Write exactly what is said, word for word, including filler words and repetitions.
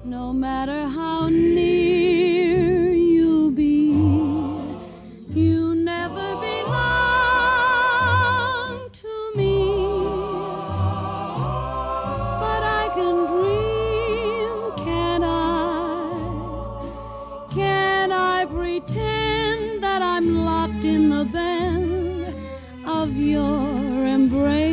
No matter how near you'll be, you never belong to me. But I can dream, can I? Can I pretend that I'm locked in the bend of your embrace?